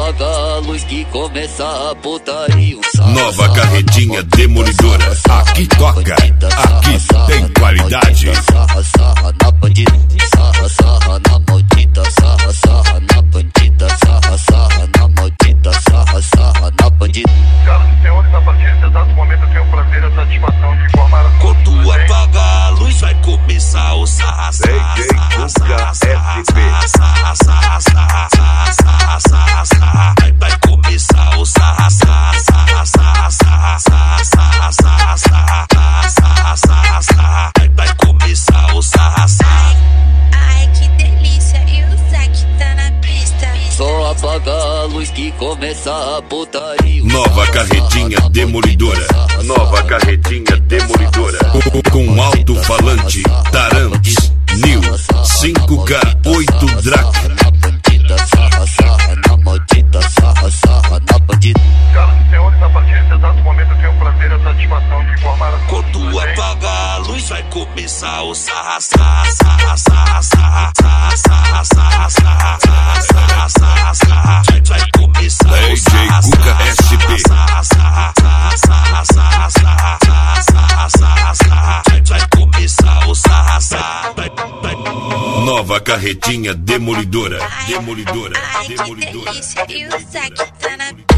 apaga a luz que começa a putaria. Nova carretinha demolidora. Aqui toca, aqui tem qualidade. Sarra, sarra na bandida, sarra, sarra na maldita, sarra, sarra na bandida, sarra, sarra na maldita, sarra, sarra na bandida. Senhoras e senhores, a partir desse exato momento eu tenho o prazer e a satisfação de informar a quando apagar a luz vai começar o sarra, sarra, sarra, sarra, sarra, sarra, sarra, sarra, sarra, sarra. Vai começar o sarra, sarra, sarra, sarra, sarra, sarra, sarra, sarra, sarra, sarra, sarra. Vai começar o sarra, sarra. Ai, que delícia, e o Zack tá na pista. Só apaga a luz que começa a putaria. Nova carretinha demolidora. Nova carretinha demolidora. Com alto-falante, Tarantes, New 5K 8 Drac. Na bandida, sarra, sarra na maldita, sarra, sarra na bandida. Senhoras e senhores, a partir desse exato momento eu tenho o prazer e a satisfação de informar a quando apagar a luz vai começar o sarra, sarra, sarra, sarra, sarra, sarra, sarra, sarra, sarra, sarra, sarra. Vai começar o sarra, Cuca SP. sarra, sarra, sarra, sarra, sarra, sarra, sarra, sarra. Vai começar o sarra, sarra. Nova carretinha demolidora. Demolidora. Ai, que Demolidora. delícia, e o Zack tá na pista.